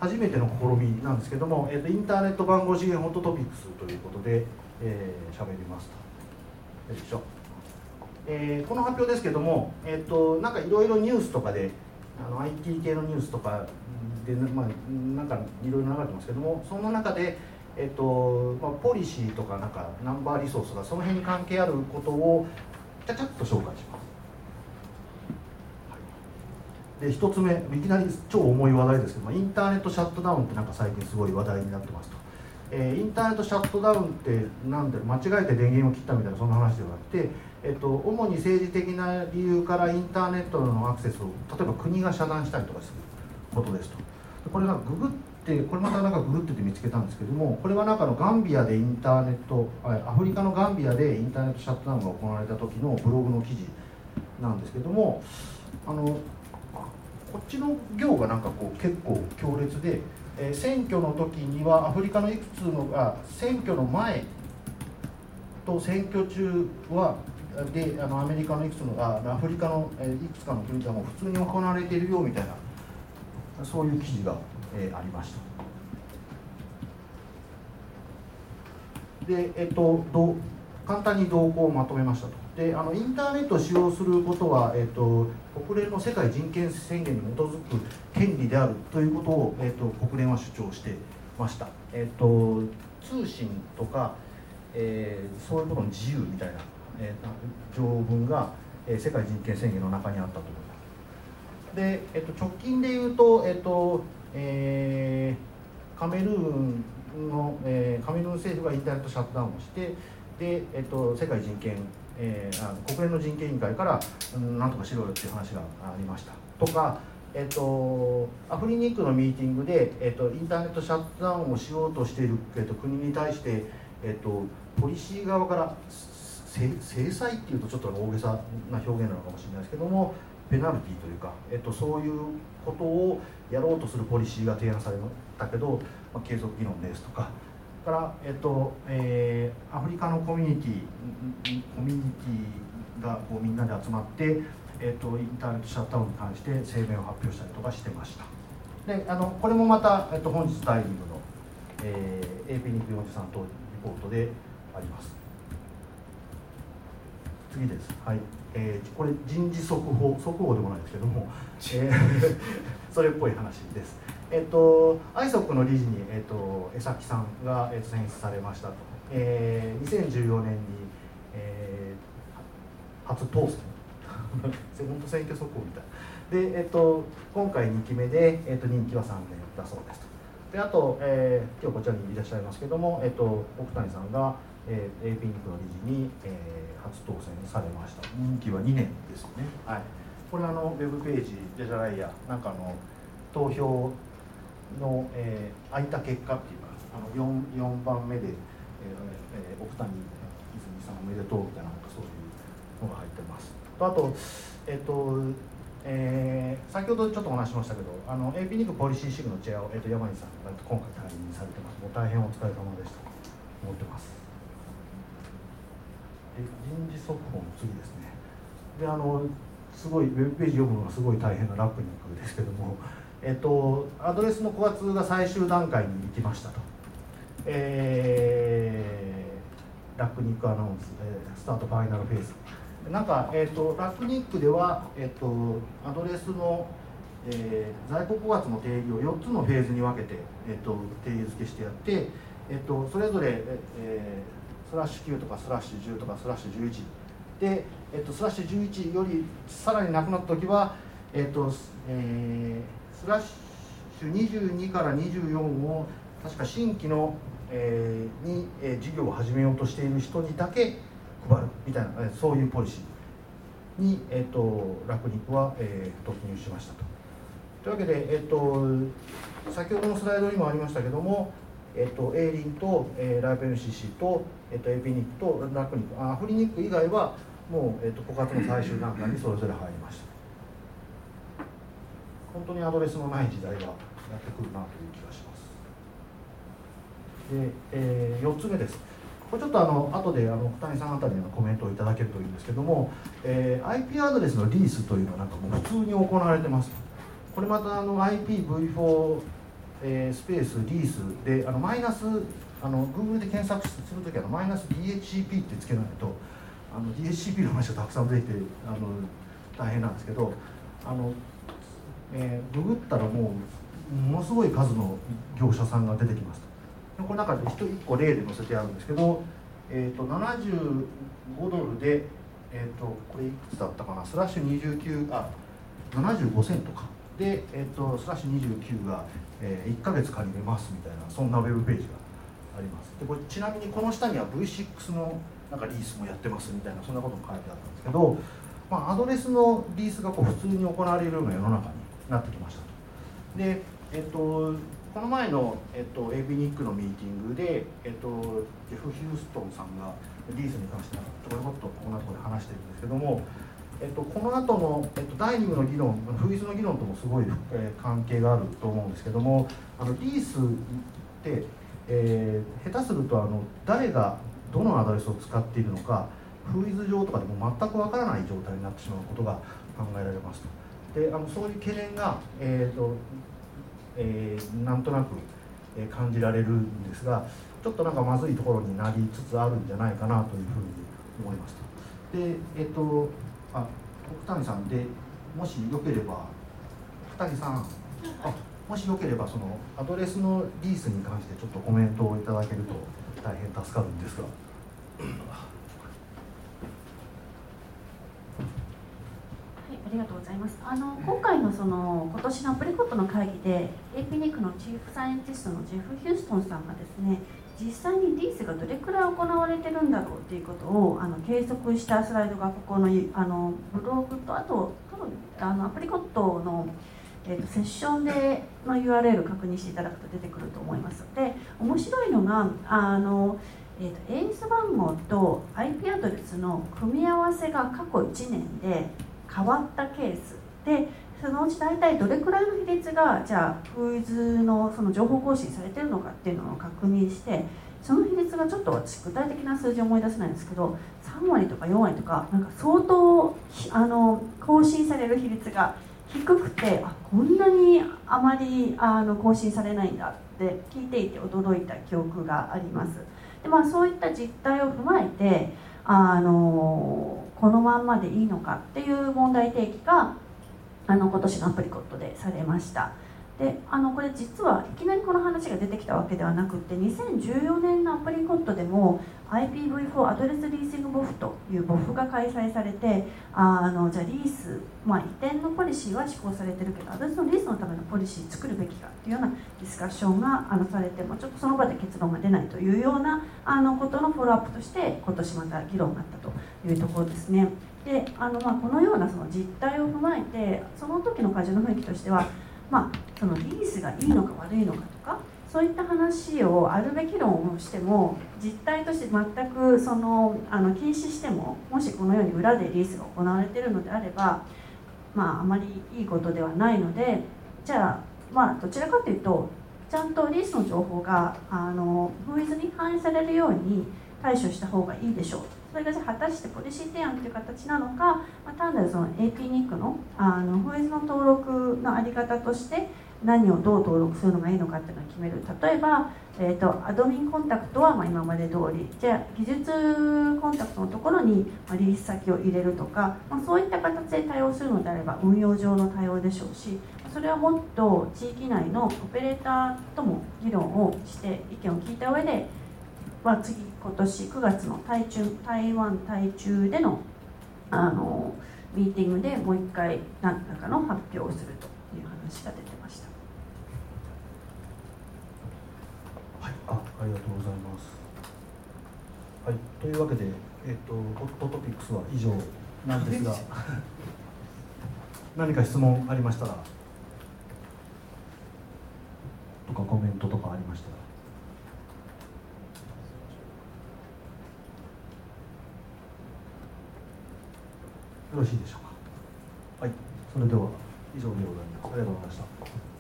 初めての試みなんですけども、インターネット番号資源ホットトピックスということで喋りますと。よいしょ。この発表ですけども、なんかいろいろニュースとかでIT 系のニュースとかで、なんかいろいろ流れてますけども、その中で、ポリシーとかなんかナンバーリソースがその辺に関係あることをちゃちゃっと紹介します。で1つ目、いきなり超重い話題ですけども、インターネットシャットダウンってなんか最近すごい話題になってますと。インターネットシャットダウンってなんで間違えて電源を切ったみたいなそんな話ではなくて、主に政治的な理由からインターネットのアクセスを例えば国が遮断したりとかすることですと。これなんかググってこれまたなんかググってて見つけたんですけども、これはなんかガンビアでインターネットアフリカのガンビアでインターネットシャットダウンが行われた時のブログの記事なんですけども、こっちの行がなんかこう結構強烈で、選挙の時にはアフリカのいくつの選挙の前と選挙中はでアメリカのいくつのアフリカのいくつかの国ではもう普通に行われているよみたいなそういう記事が、ありました。で、簡単に動向をまとめましたと。でインターネットを使用することは、国連の世界人権宣言に基づく権利であるということを、国連は主張してました。通信とか、そういうことの自由みたいな、条文が、世界人権宣言の中にあったと思います。で、直近でいうと、カメルーン政府がインターネットシャットダウンをしてで、世界人権国連の人権委員会から何とかしろよっていう話がありましたとか、アフリニックのミーティングで、インターネットシャットダウンをしようとしている、国に対して、ポリシー側から制裁っていうとちょっと大げさな表現なのかもしれないですけども、ペナルティというか、そういうことをやろうとするポリシーが提案されたけど、継続議論ですとか。から、アフリカのコミュニティがこうみんなで集まって、インターネットシャットダウンに関して声明を発表したりとかしてました。でこれもまた、本日ダイリングの、AP ニック43等リポートであります。次です。はい。これ人事速報でもないですけども、それっぽい話です。ISOC の理事に、江崎さんが選出されましたと。2014年に、初当選本当選挙速報みたいで、今回2期目で、任期は3年だそうですと。であと、今日こちらにいらっしゃいますけども、奥谷さんが、AP ニックの理事に、初当選されました。任期は2年ですよね。はい、これウェブページじゃないやなんか投票の、空いた結果っていうか4番目で、奥谷泉さんおめでとうみたいなそういうのが入ってます。あと、先ほどちょっとお話ししましたけどAP ニックポリシーシグのチェアを、山西さんが今回退任されてます。もう大変お疲れ様でしたと思ってます。人事速報の次ですね。ですごいウェブページ読むのがすごい大変なラクニックですけども、アドレスの枯渇が最終段階に行きましたと。ラクニックアナウンス、スタートファイナルフェーズ。なんか、ラクニックでは、アドレスの、在庫枯渇の定義を4つのフェーズに分けて、定義付けしてやって、それぞれ、/9とか/10とか/11で、/11よりさらになくなったときは、/22から24を確か新規の、に、事業を始めようとしている人にだけ配るみたいな、そういうポリシーに、ラクニックは、突入しましたと。というわけで、先ほどのスライドにもありましたけども、エーリンと、ライブ NCC と、AP ニックとラクニック、アフリニック以外はもう、枯渇の最終段階にそれぞれ入りました。本当にアドレスのない時代がやってくるなという気がします。で、4つ目です。これちょっと後で奥谷さんあたりのコメントをいただけるといいんですけども、IP アドレスのリースというのはなんかもう普通に行われてます。これまたIPv4 スペースリースでマイナスGoogle で検索するときはマイナス DHCP ってつけないとDHCP の話がたくさん出てきて大変なんですけどググったらものすごい数の業者さんが出てきますと。この中で1個例で載せてあるんですけど、75ドルで、これいくつだったかな、スラッシュ29、75セントかで、スラッシュ29が、1ヶ月借りれますみたいな、そんなウェブページがあります。でこれちなみにこの下には V6 のなんかリースもやってますみたいな、そんなことも書いてあったんですけど、アドレスのリースが普通に行われるような世の中になってきましたと。で、この前の、APNIC のミーティングで、ジェフ・ヒューストンさんがリースに関してちょこっとこんなところで話してるんですけども、この後の、第2部の議論、フイズの議論ともすごい、関係があると思うんですけども、リースって、下手すると誰がどのアドレスを使っているのか、フイズ上とかでも全くわからない状態になってしまうことが考えられますと。でそういう懸念が、なんとなく感じられるんですが、ちょっとなんかまずいところになりつつあるんじゃないかなというふうに思いますと。で、奥谷さんでもしよければ、二人さん、もしよければそのアドレスのリースに関してちょっとコメントをいただけると大変助かるんですが。 ありがとうございます。今回の今年のアプリコットの会議で APNIC のチーフサイエンティストのジェフ・ヒューストンさんがですね、実際にリースがどれくらい行われてるんだろうということを計測したスライドがここのブログと、あとアプリコットの、セッションでの URL 確認していただくと出てくると思います。で、面白いのがAS 番号と IP アドレスの組み合わせが過去1年で変わったケースで、そのうち大体どれくらいの比率がじゃあフイズのその情報更新されてるのかっていうのを確認して、その比率がちょっと私具体的な数字を思い出せないんですけど、3割とか4割とかなんか相当更新される比率が低くて、こんなにあまり更新されないんだって聞いていて驚いた記憶があります。で、そういった実態を踏まえてこのまんまでいいのかっていう問題提起が今年のアプリコットでされました。でこれ実はいきなりこの話が出てきたわけではなくて、2014年のアプリコットでも IPv4 アドレスリーシングボフというボフが開催されて、じゃあリース、移転のポリシーは施行されてるけど、アドレスのリースのためのポリシー作るべきかというようなディスカッションがされても、ちょっとその場で結論が出ないというようなことのフォローアップとして今年また議論があったというところですね。でこのようなその実態を踏まえて、その時の会場の雰囲気としては、そのリースがいいのか悪いのかとか、そういった話をあるべき論をしても、実態として全く禁止しても、もしこのように裏でリースが行われているのであれば、あまりいいことではないので、じゃあどちらかというとちゃんとリースの情報がフイズに反映されるように対処した方がいいでしょう。それがじゃあ果たしてポリシー提案という形なのか、単なるその APNIC のフイズの登録のあり方として何をどう登録するのがいいのかっていうのを決める。例えば、アドミンコンタクトは今まで通り、じゃあ技術コンタクトのところにリース先を入れるとか、そういった形で対応するのであれば運用上の対応でしょうし、それはもっと地域内のオペレーターとも議論をして意見を聞いた上で、今年9月の台湾台中でのミーティングでもう一回何らかの発表をするという話が出てました。 はい、ありがとうございます。はい、というわけで、ホットトピックスは以上なんですが何か質問ありましたらとかコメントとかありましたら。よろしいでしょうか。はい、それでは以上でございます。ありがとうございました。